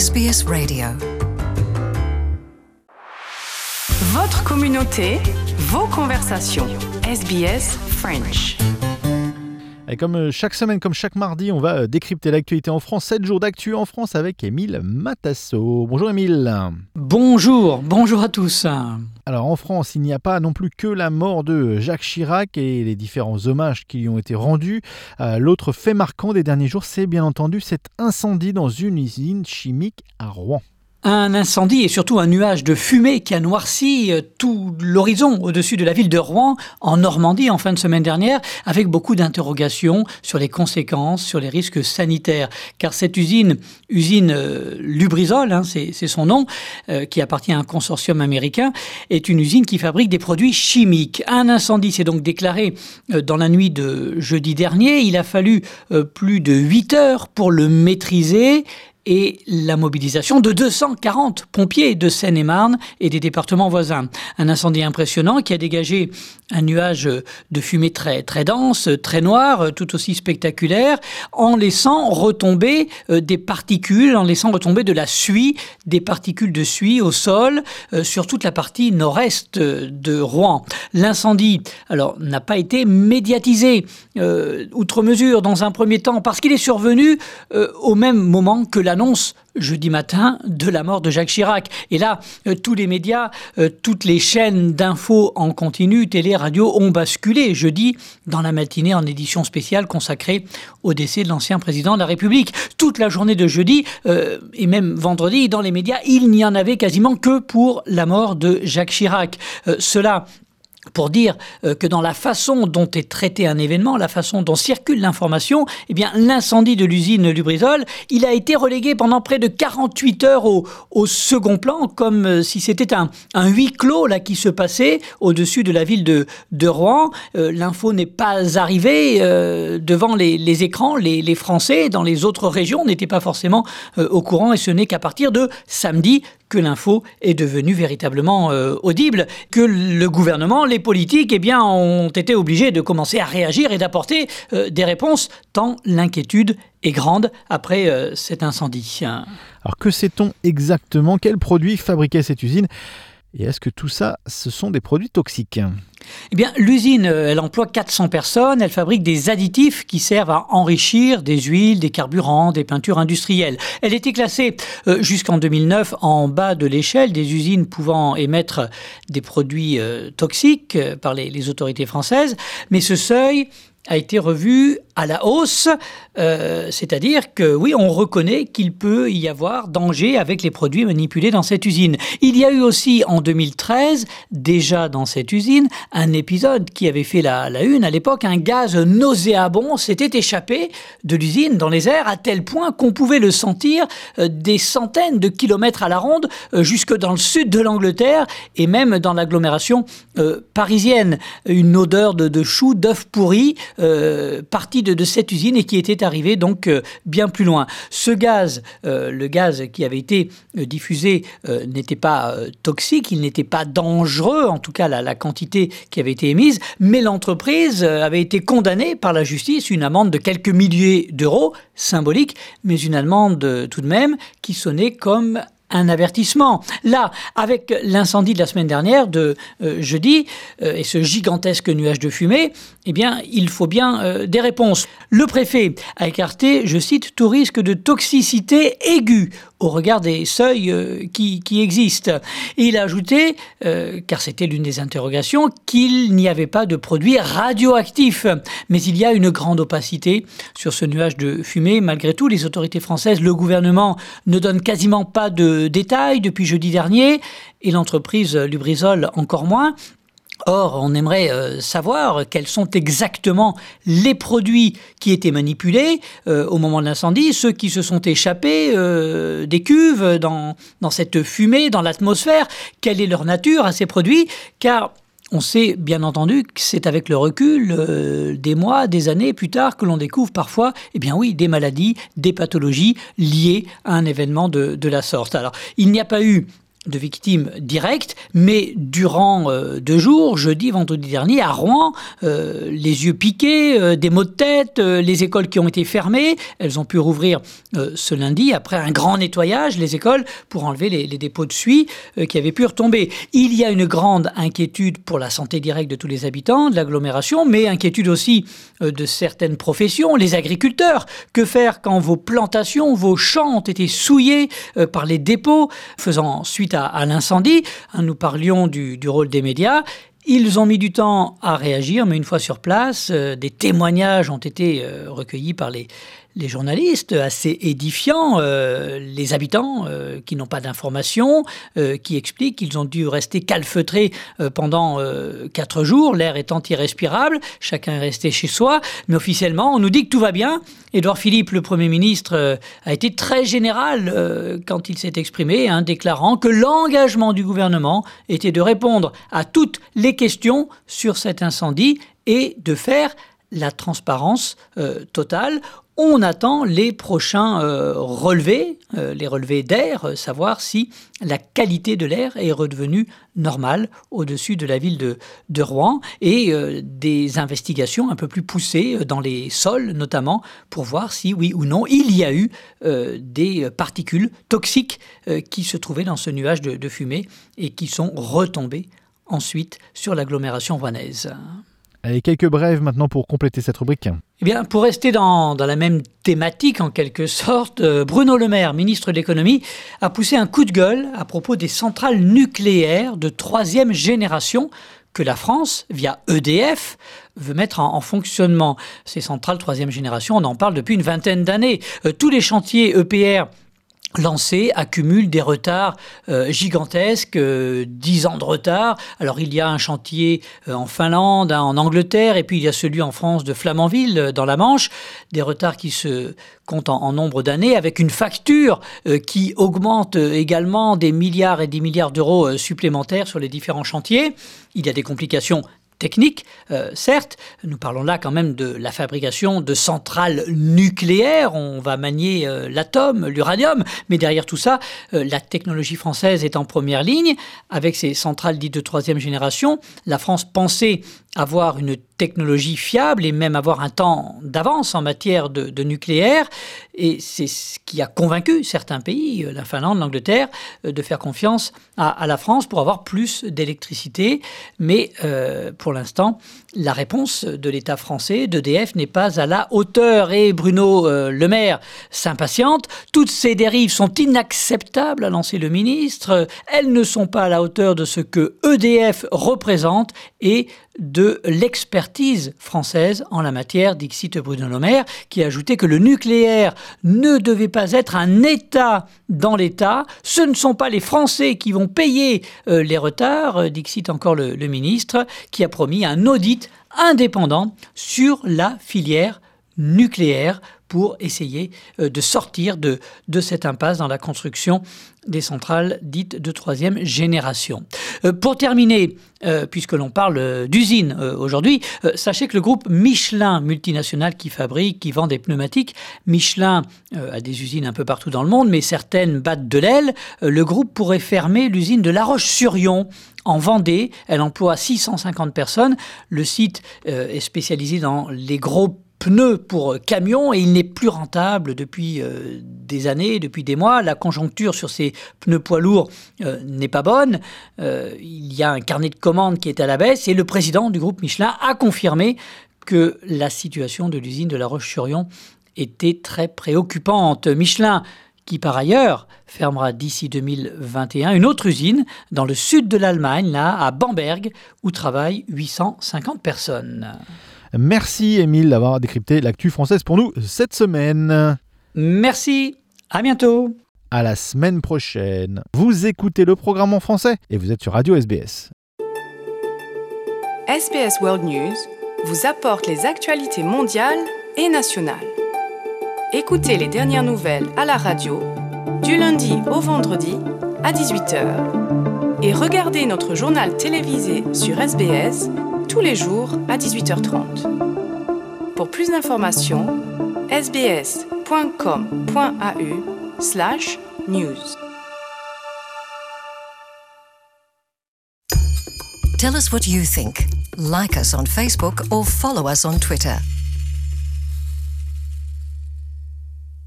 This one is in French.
SBS Radio. Votre communauté, vos conversations. SBS French. Et comme chaque semaine, comme chaque mardi, on va décrypter l'actualité en France. 7 jours d'actu en France avec Émile Matasso. Bonjour Émile. Bonjour à tous. Alors en France, il n'y a pas non plus que la mort de Jacques Chirac et les différents hommages qui lui ont été rendus. L'autre fait marquant des derniers jours, c'est bien entendu cet incendie dans une usine chimique à Rouen. Un incendie et surtout un nuage de fumée qui a noirci tout l'horizon au-dessus de la ville de Rouen, en Normandie, en fin de semaine dernière, avec beaucoup d'interrogations sur les conséquences, sur les risques sanitaires. Car cette usine Lubrizol, c'est son nom, qui appartient à un consortium américain, est une usine qui fabrique des produits chimiques. Un incendie s'est donc déclaré dans la nuit de jeudi dernier. Il a fallu plus de 8 heures pour le maîtriser, et la mobilisation de 240 pompiers de Seine-et-Marne et des départements voisins. Un incendie impressionnant qui a dégagé un nuage de fumée très, très dense, très noir, tout aussi spectaculaire, en laissant retomber des particules, en laissant retomber de la suie, des particules de suie au sol, sur toute la partie nord-est de Rouen. L'incendie, alors, n'a pas été médiatisé, outre mesure, dans un premier temps, parce qu'il est survenu au même moment que l'annonce jeudi matin de la mort de Jacques Chirac. Et là, tous les médias, toutes les chaînes d'infos en continu, télé, radio, ont basculé jeudi dans la matinée en édition spéciale consacrée au décès de l'ancien président de la République. Toute la journée de jeudi et même vendredi, dans les médias, il n'y en avait quasiment que pour la mort de Jacques Chirac. Cela pour dire que dans la façon dont est traité un événement, la façon dont circule l'information, eh bien, l'incendie de l'usine Lubrizol, il a été relégué pendant près de 48 heures au second plan, comme si c'était un huis clos là, qui se passait au-dessus de la ville de Rouen. L'info n'est pas arrivée devant les écrans. Les Français, dans les autres régions, n'étaient pas forcément au courant, et ce n'est qu'à partir de samedi que l'info est devenue véritablement audible, que le gouvernement, les politiques, ont été obligés de commencer à réagir et d'apporter des réponses, tant l'inquiétude est grande après cet incendie. Alors que sait-on exactement? Quels produits fabriquait cette usine? Et est-ce que tout ça, ce sont des produits toxiques? Eh bien, l'usine, elle emploie 400 personnes. Elle fabrique des additifs qui servent à enrichir des huiles, des carburants, des peintures industrielles. Elle était classée jusqu'en 2009 en bas de l'échelle des usines pouvant émettre des produits toxiques par les autorités françaises. Mais ce seuil a été revu à la hausse, c'est-à-dire que oui, on reconnaît qu'il peut y avoir danger avec les produits manipulés dans cette usine. Il y a eu aussi en 2013, déjà dans cette usine, un épisode qui avait fait la une à l'époque. Un gaz nauséabond s'était échappé de l'usine dans les airs à tel point qu'on pouvait le sentir des centaines de kilomètres à la ronde jusque dans le sud de l'Angleterre et même dans l'agglomération parisienne. Une odeur de choux, d'œufs pourris, partie de cette usine et qui était arrivée donc bien plus loin. Ce gaz, le gaz qui avait été diffusé n'était pas toxique, il n'était pas dangereux, en tout cas la quantité qui avait été émise, mais l'entreprise avait été condamnée par la justice, une amende de quelques milliers d'euros, symbolique, mais une amende tout de même qui sonnait comme un avertissement. Là, avec l'incendie de la semaine dernière, de jeudi, et ce gigantesque nuage de fumée, il faut bien des réponses. Le préfet a écarté, je cite, tout risque de toxicité aiguë au regard des seuils qui existent. Et il a ajouté, car c'était l'une des interrogations, qu'il n'y avait pas de produits radioactifs. Mais il y a une grande opacité sur ce nuage de fumée. Malgré tout, les autorités françaises, le gouvernement ne donne quasiment pas de détails depuis jeudi dernier, et l'entreprise Lubrizol encore moins. Or, on aimerait savoir quels sont exactement les produits qui étaient manipulés au moment de l'incendie, ceux qui se sont échappés des cuves dans cette fumée, dans l'atmosphère. Quelle est leur nature à ces produits? Car on sait bien entendu que c'est avec le recul des mois, des années plus tard que l'on découvre parfois, des maladies, des pathologies liées à un événement de la sorte. Alors, il n'y a pas eu de victimes directes, mais durant 2 jours, jeudi, vendredi dernier, à Rouen, les yeux piqués, des maux de tête, les écoles qui ont été fermées, elles ont pu rouvrir ce lundi, après un grand nettoyage, les écoles, pour enlever les dépôts de suie qui avaient pu retomber. Il y a une grande inquiétude pour la santé directe de tous les habitants de l'agglomération, mais inquiétude aussi de certaines professions, les agriculteurs. Que faire quand vos plantations, vos champs ont été souillés par les dépôts, faisant suite à l'incendie? Nous parlions du rôle des médias. Ils ont mis du temps à réagir, mais une fois sur place, des témoignages ont été recueillis par les journalistes, assez édifiants, les habitants qui n'ont pas d'informations, qui expliquent qu'ils ont dû rester calfeutrés pendant 4 jours, l'air étant irrespirable, chacun est resté chez soi, mais officiellement on nous dit que tout va bien. Édouard Philippe, le Premier ministre, a été très général quand il s'est exprimé, déclarant que l'engagement du gouvernement était de répondre à toutes les questions sur cet incendie et de faire la transparence totale. On attend les prochains relevés, les relevés d'air, savoir si la qualité de l'air est redevenue normale au-dessus de la ville de Rouen et des investigations un peu plus poussées dans les sols notamment pour voir si oui ou non il y a eu des particules toxiques qui se trouvaient dans ce nuage de fumée et qui sont retombées ensuite sur l'agglomération rouennaise. Allez, quelques brèves maintenant pour compléter cette rubrique. Eh bien, pour rester dans la même thématique en quelque sorte, Bruno Le Maire, ministre de l'économie, a poussé un coup de gueule à propos des centrales nucléaires de 3e génération que la France, via EDF, veut mettre en fonctionnement. Ces centrales 3e génération, on en parle depuis une vingtaine d'années. Tous les chantiers EPR lancés accumulent des retards gigantesques, 10 ans de retard. Alors il y a un chantier en Finlande, en Angleterre, et puis il y a celui en France de Flamanville, dans la Manche. Des retards qui se comptent en nombre d'années, avec une facture qui augmente également des milliards et des milliards d'euros supplémentaires sur les différents chantiers. Il y a des complications technique, certes, nous parlons là quand même de la fabrication de centrales nucléaires, on va manier l'atome, l'uranium, mais derrière tout ça, la technologie française est en première ligne. Avec ces centrales dites de 3e génération, la France pensait avoir une technologie fiable et même avoir un temps d'avance en matière de nucléaire. Et c'est ce qui a convaincu certains pays, la Finlande, l'Angleterre, de faire confiance à la France pour avoir plus d'électricité. Mais pour l'instant, la réponse de l'État français, d'EDF, n'est pas à la hauteur. Et Bruno Le Maire s'impatiente. Toutes ces dérives sont inacceptables, a lancé le ministre. Elles ne sont pas à la hauteur de ce que EDF représente et de l'expertise française en la matière, dixit Bruno Le Maire, qui a ajouté que le nucléaire ne devait pas être un État dans l'État. Ce ne sont pas les Français qui vont payer les retards, dixit encore le ministre, qui a promis un audit indépendant sur la filière nucléaire pour essayer de sortir de cette impasse dans la construction des centrales dites de 3e génération. Pour terminer, puisque l'on parle d'usines aujourd'hui, sachez que le groupe Michelin, multinational qui fabrique, qui vend des pneumatiques, Michelin a des usines un peu partout dans le monde, mais certaines battent de l'aile. Le groupe pourrait fermer l'usine de La Roche-sur-Yon en Vendée. Elle emploie 650 personnes. Le site est spécialisé dans les gros pneus pour camions et il n'est plus rentable depuis des années, depuis des mois. La conjoncture sur ces pneus poids lourds n'est pas bonne. Il y a un carnet de commandes qui est à la baisse et le président du groupe Michelin a confirmé que la situation de l'usine de La Roche-sur-Yon était très préoccupante. Michelin, qui par ailleurs fermera d'ici 2021 une autre usine dans le sud de l'Allemagne, là à Bamberg, où travaillent 850 personnes. Merci Émile d'avoir décrypté l'actu française pour nous cette semaine. Merci, à bientôt. À la semaine prochaine. Vous écoutez le programme en français et vous êtes sur Radio SBS. SBS World News vous apporte les actualités mondiales et nationales. Écoutez les dernières nouvelles à la radio du lundi au vendredi à 18h et regardez notre journal télévisé sur SBS tous les jours à 18h30. Pour plus d'informations, sbs.com.au/news. Tell us what you think. Like us on Facebook or follow us on Twitter.